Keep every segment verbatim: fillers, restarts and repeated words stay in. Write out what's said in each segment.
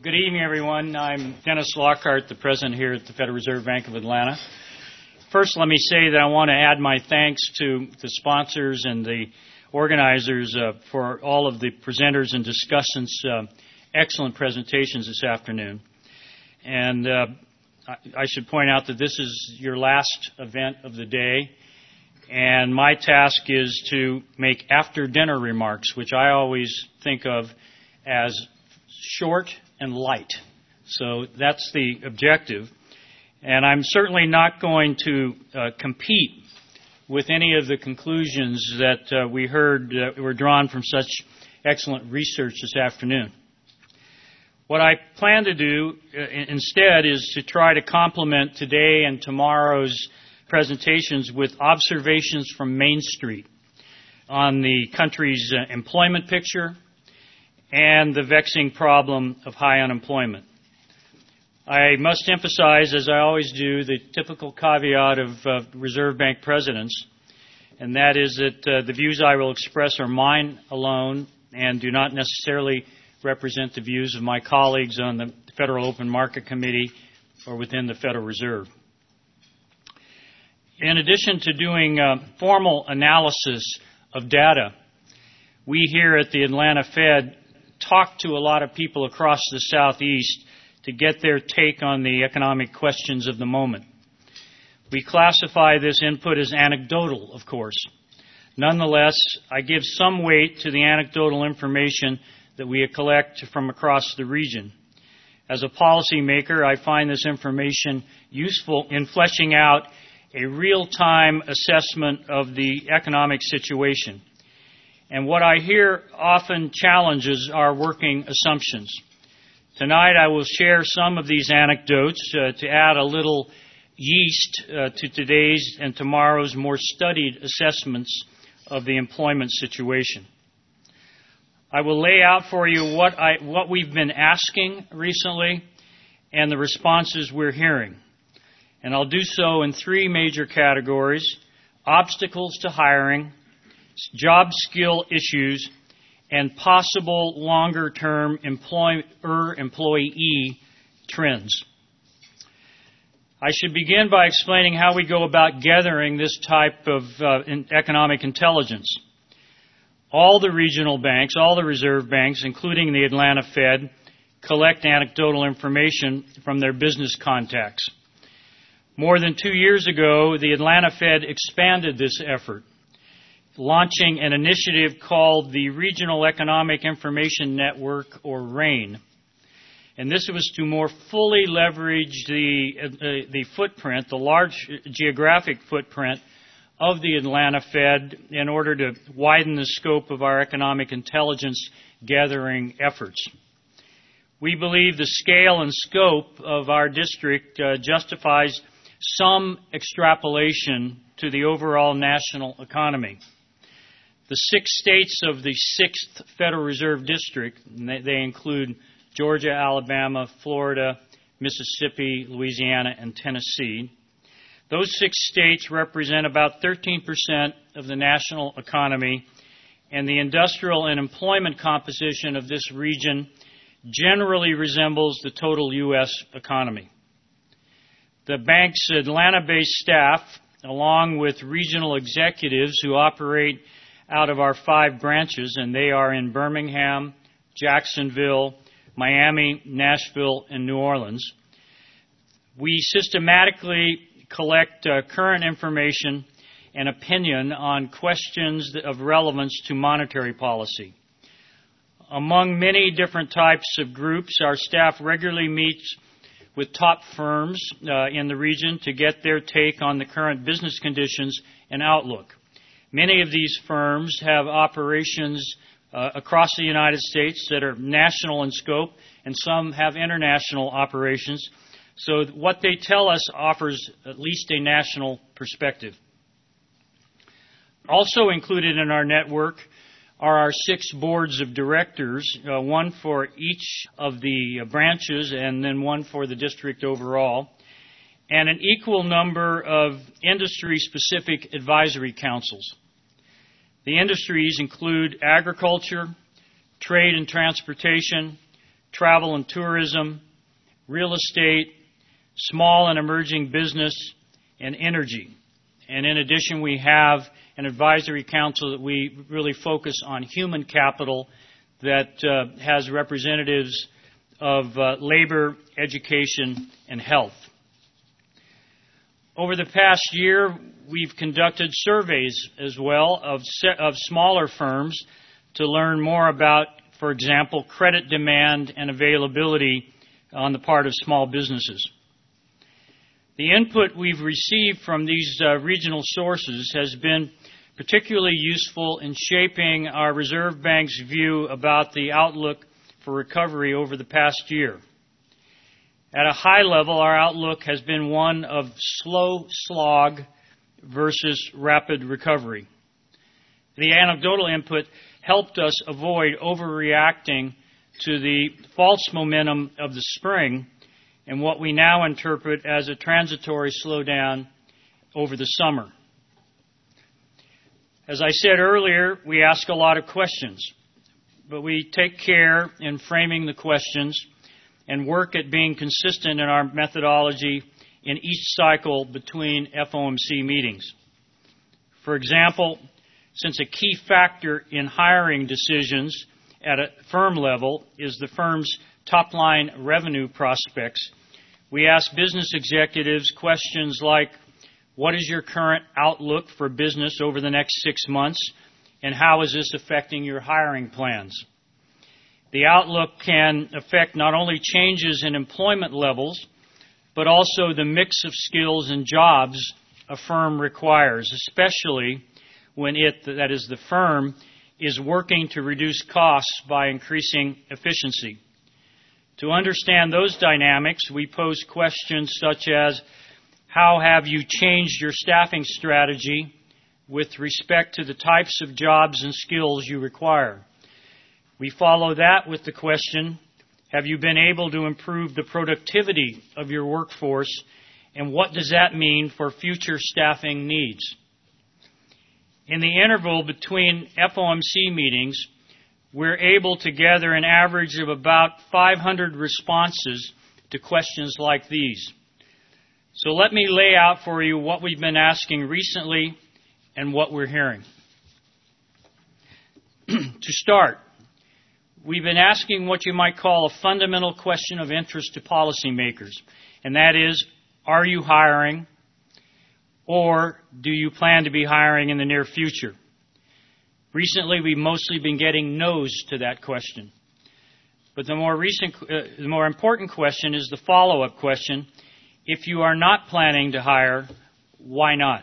Good evening, everyone. I'm Dennis Lockhart, the president here at the Federal Reserve Bank of Atlanta. First, let me say that I want to add my thanks to the sponsors and the organizers uh, for all of the presenters and discussants' uh, excellent presentations this afternoon. And uh, I, I should point out that this is your last event of the day, and my task is to make after-dinner remarks, which I always think of as short and light. So that's the objective. And I'm certainly not going to uh, compete with any of the conclusions that uh, we heard uh, were drawn from such excellent research this afternoon. What I plan to do uh, instead is to try to complement today and tomorrow's presentations with observations from Main Street on the country's uh, employment picture and the vexing problem of high unemployment. I must emphasize, as I always do, the typical caveat of uh, Reserve Bank presidents, and that is that uh, the views I will express are mine alone and do not necessarily represent the views of my colleagues on the Federal Open Market Committee or within the Federal Reserve. In addition to doing uh, formal analysis of data, we here at the Atlanta Fed talk to a lot of people across the Southeast to get their take on the economic questions of the moment. We classify this input as anecdotal, of course. Nonetheless, I give some weight to the anecdotal information that we collect from across the region. As a policymaker, I find this information useful in fleshing out a real-time assessment of the economic situation. And what I hear often challenges our working assumptions. Tonight I will share some of these anecdotes uh, to add a little yeast uh, to today's and tomorrow's more studied assessments of the employment situation. I will lay out for you what, I, what we've been asking recently and the responses we're hearing. And I'll do so in three major categories: obstacles to hiring, job skill issues, and possible longer-term employer-employee trends. I should begin by explaining how we go about gathering this type of uh, in economic intelligence. All the regional banks, all the reserve banks, including the Atlanta Fed, collect anecdotal information from their business contacts. More than two years ago, the Atlanta Fed expanded this effort, launching an initiative called the Regional Economic Information Network, or RAIN. And this was to more fully leverage the, uh, the footprint, the large geographic footprint of the Atlanta Fed in order to widen the scope of our economic intelligence gathering efforts. We believe the scale and scope of our district uh, justifies some extrapolation to the overall national economy. The six states of the sixth Federal Reserve District, and they, they include Georgia, Alabama, Florida, Mississippi, Louisiana, and Tennessee. Those six states represent about thirteen percent of the national economy, and the industrial and employment composition of this region generally resembles the total U S economy. The bank's Atlanta-based staff, along with regional executives who operate out of our five branches, and they are in Birmingham, Jacksonville, Miami, Nashville, and New Orleans. We systematically collect uh, current information and opinion on questions of relevance to monetary policy. Among many different types of groups, our staff regularly meets with top firms uh, in the region to get their take on the current business conditions and outlook. Many of these firms have operations uh, across the United States that are national in scope, and some have international operations. So what they tell us offers at least a national perspective. Also included in our network are our six boards of directors, uh, one for each of the uh, branches and then one for the district overall, and an equal number of industry-specific advisory councils. The industries include agriculture, trade and transportation, travel and tourism, real estate, small and emerging business, and energy. And in addition, we have an advisory council that we really focus on human capital that uh, has representatives of uh, labor, education, and health. Over the past year, we've conducted surveys as well of, se- of smaller firms to learn more about, for example, credit demand and availability on the part of small businesses. The input we've received from these uh, regional sources has been particularly useful in shaping our Reserve Bank's view about the outlook for recovery over the past year. At a high level, our outlook has been one of slow slog versus rapid recovery. The anecdotal input helped us avoid overreacting to the false momentum of the spring and what we now interpret as a transitory slowdown over the summer. As I said earlier, we ask a lot of questions, but we take care in framing the questions and work at being consistent in our methodology in each cycle between F O M C meetings. For example, since a key factor in hiring decisions at a firm level is the firm's top-line revenue prospects, we ask business executives questions like, what is your current outlook for business over the next six months, and how is this affecting your hiring plans? The outlook can affect not only changes in employment levels, but also the mix of skills and jobs a firm requires, especially when it, that is the firm, is working to reduce costs by increasing efficiency. To understand those dynamics, we pose questions such as, how have you changed your staffing strategy with respect to the types of jobs and skills you require? We follow that with the question, have you been able to improve the productivity of your workforce, and what does that mean for future staffing needs? In the interval between F O M C meetings, we're able to gather an average of about five hundred responses to questions like these. So let me lay out for you what we've been asking recently and what we're hearing. To start, we've been asking what you might call a fundamental question of interest to policymakers, and that is, are you hiring, or do you plan to be hiring in the near future? Recently, we've mostly been getting no's to that question. But the more recent, uh, the more important question is the follow-up question, if you are not planning to hire, why not?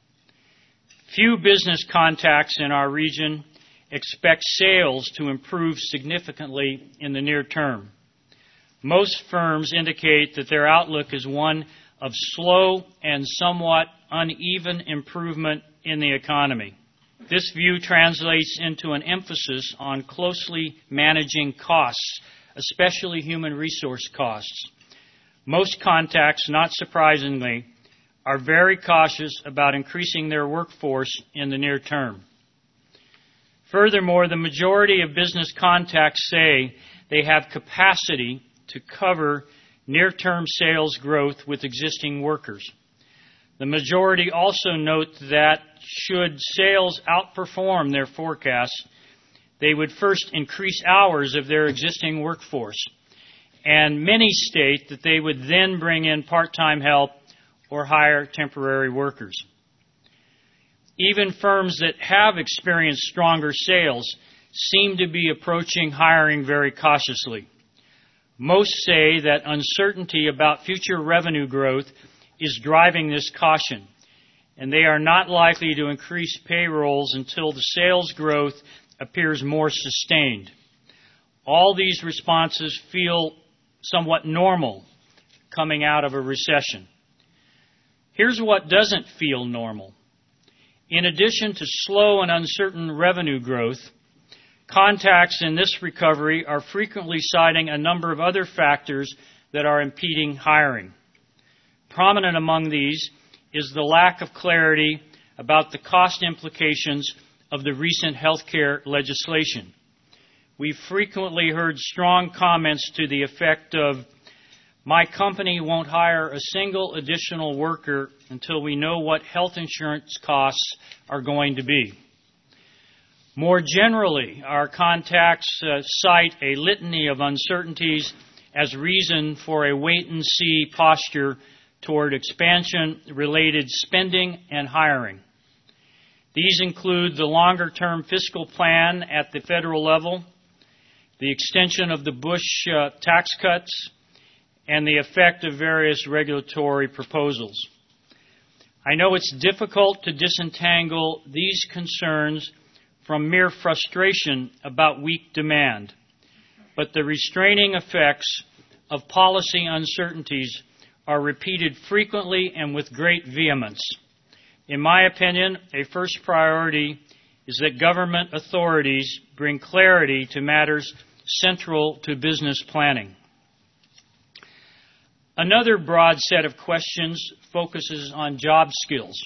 Few business contacts in our region expect sales to improve significantly in the near term. Most firms indicate that their outlook is one of slow and somewhat uneven improvement in the economy. This view translates into an emphasis on closely managing costs, especially human resource costs. Most contacts, not surprisingly, are very cautious about increasing their workforce in the near term. Furthermore, the majority of business contacts say they have capacity to cover near-term sales growth with existing workers. The majority also note that should sales outperform their forecasts, they would first increase hours of their existing workforce. And many state that they would then bring in part-time help or hire temporary workers. Even firms that have experienced stronger sales seem to be approaching hiring very cautiously. Most say that uncertainty about future revenue growth is driving this caution, and they are not likely to increase payrolls until the sales growth appears more sustained. All these responses feel somewhat normal coming out of a recession. Here's what doesn't feel normal. In addition to slow and uncertain revenue growth, contacts in this recovery are frequently citing a number of other factors that are impeding hiring. Prominent among these is the lack of clarity about the cost implications of the recent health care legislation. we've frequently heard strong comments to the effect of, "My company won't hire a single additional worker until we know what health insurance costs are going to be." More generally, our contacts uh, cite a litany of uncertainties as reason for a wait-and-see posture toward expansion-related spending and hiring. These include the longer-term fiscal plan at the federal level, the extension of the Bush uh, tax cuts, and the effect of various regulatory proposals. I know it's difficult to disentangle these concerns from mere frustration about weak demand, but the restraining effects of policy uncertainties are repeated frequently and with great vehemence. In my opinion, a first priority is that government authorities bring clarity to matters central to business planning. Another broad set of questions focuses on job skills.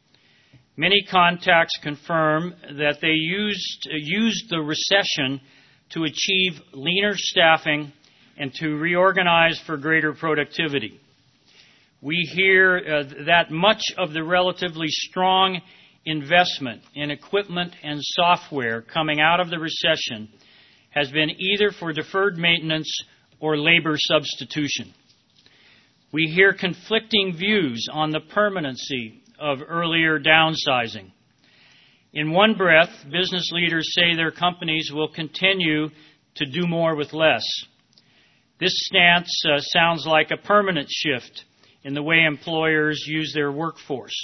Many contacts confirm that they used, uh, used the recession to achieve leaner staffing and to reorganize for greater productivity. We hear uh, that much of the relatively strong investment in equipment and software coming out of the recession has been either for deferred maintenance or labor substitution. We hear conflicting views on the permanency of earlier downsizing. In one breath, business leaders say their companies will continue to do more with less. This stance uh, sounds like a permanent shift in the way employers use their workforce.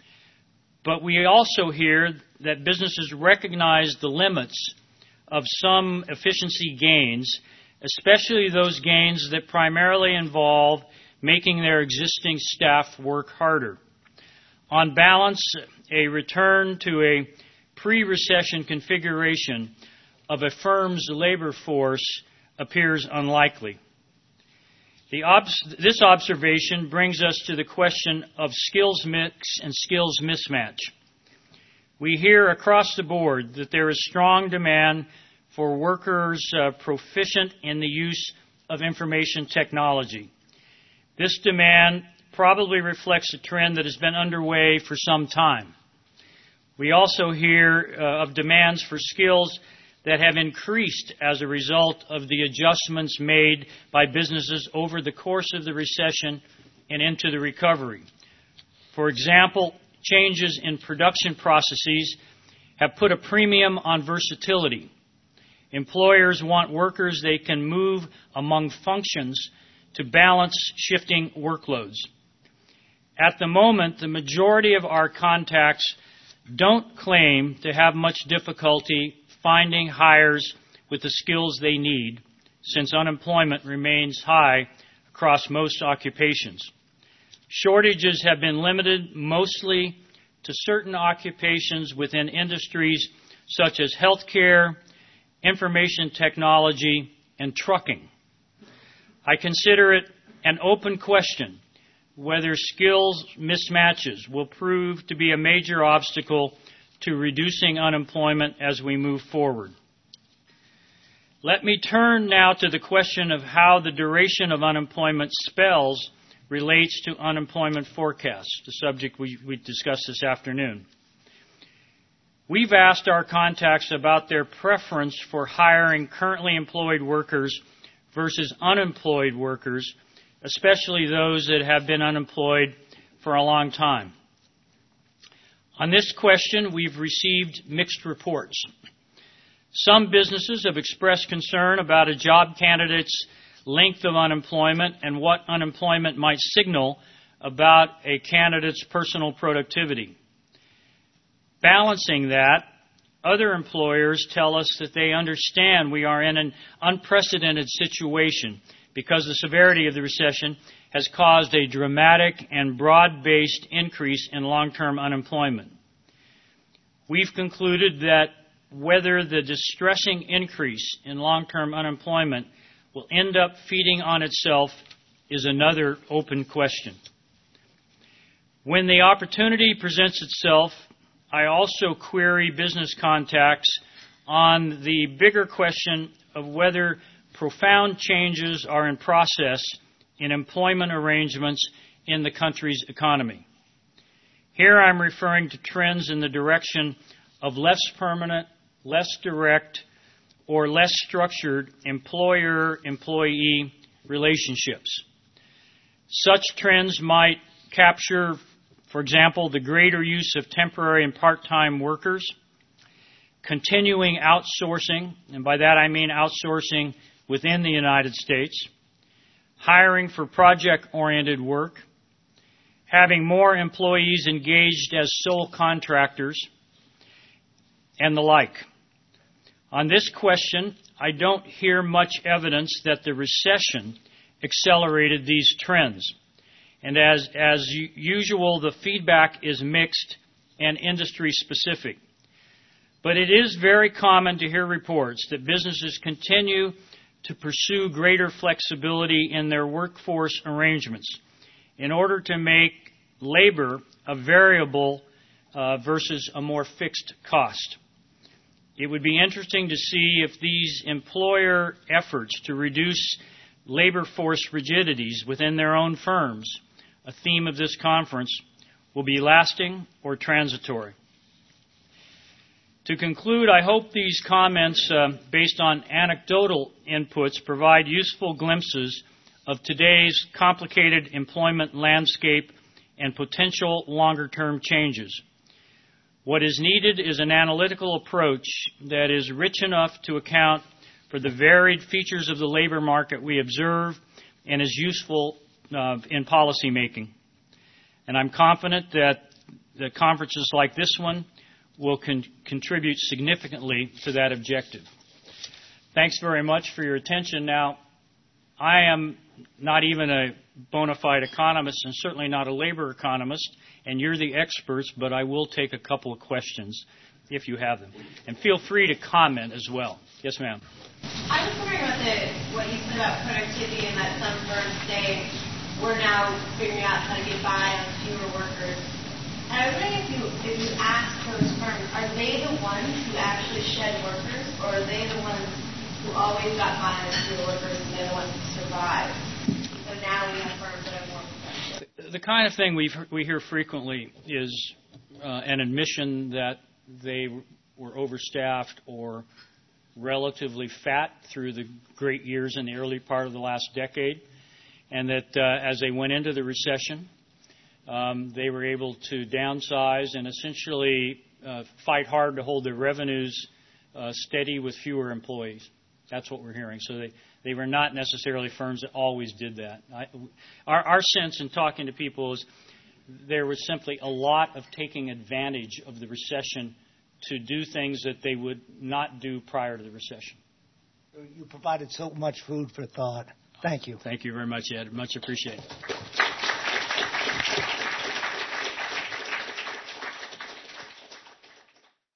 But we also hear that businesses recognize the limits of some efficiency gains, especially those gains that primarily involve making their existing staff work harder. On balance, a return to a pre-recession configuration of a firm's labor force appears unlikely. The obs- this observation brings us to the question of skills mix and skills mismatch. We hear across the board that there is strong demand for workers uh, proficient in the use of information technology. This demand probably reflects a trend that has been underway for some time. We also hear uh, of demands for skills that have increased as a result of the adjustments made by businesses over the course of the recession and into the recovery. For example, changes in production processes have put a premium on versatility. Employers want workers they can move among functions to balance shifting workloads. At the moment, the majority of our contacts don't claim to have much difficulty finding hires with the skills they need, since unemployment remains high across most occupations. Shortages have been limited mostly to certain occupations within industries such as healthcare, information technology, and trucking. I consider it an open question whether skills mismatches will prove to be a major obstacle to reducing unemployment as we move forward. Let me turn now to the question of how the duration of unemployment spells relates to unemployment forecasts, the subject we, we discussed this afternoon. We've asked our contacts about their preference for hiring currently employed workers versus unemployed workers, especially those that have been unemployed for a long time. On this question, we've received mixed reports. Some businesses have expressed concern about a job candidate's length of unemployment and what unemployment might signal about a candidate's personal productivity. Balancing that, other employers tell us that they understand we are in an unprecedented situation because the severity of the recession has caused a dramatic and broad-based increase in long-term unemployment. We've concluded that whether the distressing increase in long-term unemployment will end up feeding on itself is another open question. When the opportunity presents itself, I also query business contacts on the bigger question of whether profound changes are in process in employment arrangements in the country's economy. Here I'm referring to trends in the direction of less permanent, less direct, or less structured employer-employee relationships. Such trends might capture, for example, the greater use of temporary and part-time workers, continuing outsourcing, and by that I mean outsourcing within the United States, hiring for project-oriented work, having more employees engaged as sole contractors, and the like. On this question, I don't hear much evidence that the recession accelerated these trends. And as, as usual, the feedback is mixed and industry-specific. But it is very common to hear reports that businesses continue to pursue greater flexibility in their workforce arrangements in order to make labor a variable uh, versus a more fixed cost. It would be interesting to see if these employer efforts to reduce labor force rigidities within their own firms, a theme of this conference, will be lasting or transitory. To conclude, I hope these comments, uh, based on anecdotal inputs, provide useful glimpses of today's complicated employment landscape and potential longer-term changes. What is needed is an analytical approach that is rich enough to account for the varied features of the labor market we observe and is useful uh, in policy making. And I'm confident that the conferences like this one will con- contribute significantly to that objective. Thanks very much for your attention. Now, I am not even a bona fide economist and certainly not a labor economist, and you're the experts, but I will take a couple of questions if you have them. And feel free to comment as well. Yes, ma'am. I was wondering about the, what you said about productivity and that some firms say we're now figuring out how to get by on fewer workers. And I was wondering if you, if you ask those firms, are they the ones who actually shed workers, or are they the ones who always got by on fewer workers and they're the ones who survived? So now we have firms that are more productive. The kind of thing we we hear frequently is uh, an admission that they were overstaffed or relatively fat through the great years in the early part of the last decade, and that uh, as they went into the recession, um, they were able to downsize and essentially uh, fight hard to hold their revenues uh, steady with fewer employees. That's what we're hearing. So they, they were not necessarily firms that always did that. I, our, our sense in talking to people is there was simply a lot of taking advantage of the recession to do things that they would not do prior to the recession. You provided so much food for thought. Thank you. Thank you very much, Ed. Much appreciated.